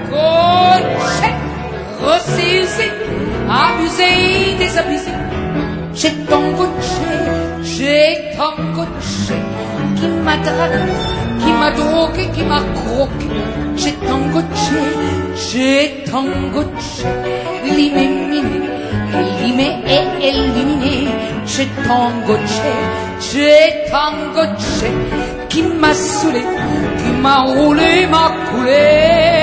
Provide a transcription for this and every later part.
Gaucher, ressuscité, abusé, désabusé. J'ai ton gaucher, qui m'a dragué, qui m'a drogué, qui m'a croqué. J'ai ton gaucher, limé, miné, élimé et éliminé. J'ai ton gaucher, qui m'a saoulé, qui m'a roulé, m'a coulé.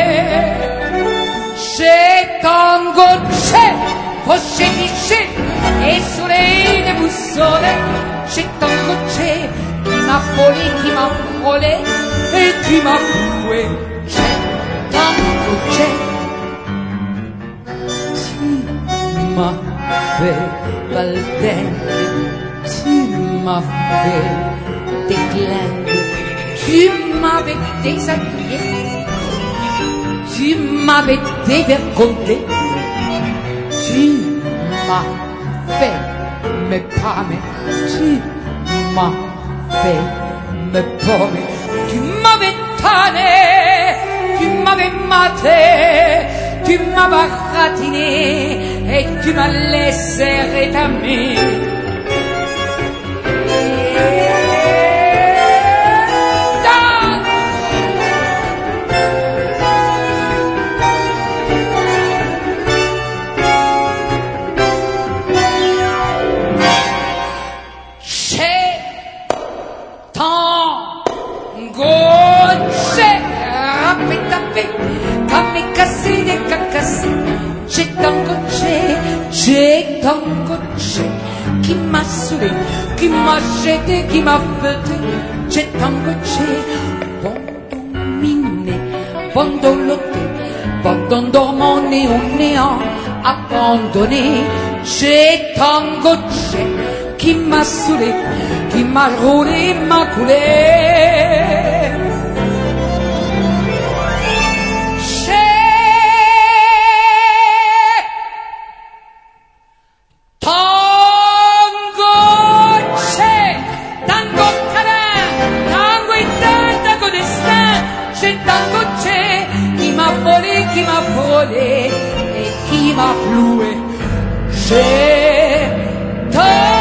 J'ai ton gaucher, rocher biché, et soleil de boussole. J'ai ton gaucher, qui m'a frôlé, qui m'a frôlé, et qui m'a cloué. J'ai ton gaucher. Tu m'as fait baldengue, tu m'as fait déclingue, tu m'avais déshabillé, tu m'avais dévergondé, tu m'as fait me pâmer, tu m'as fait me paumer, tu m'avais tanné, tu m'avais maté, tu m'as baratiné et tu m'as laissé rétamer. J'ai ton gaucher qui m'a saoulé, qui m'a jeté, qui m'a fêté. J'ai ton gaucher, bon dominé, bon doloté, bon dormant né au néant, abandonné. J'ai ton gaucher qui m'a saoulé, qui m'a roulé, m'a coulé. Qui m'a volé et qui m'a floué. J'ai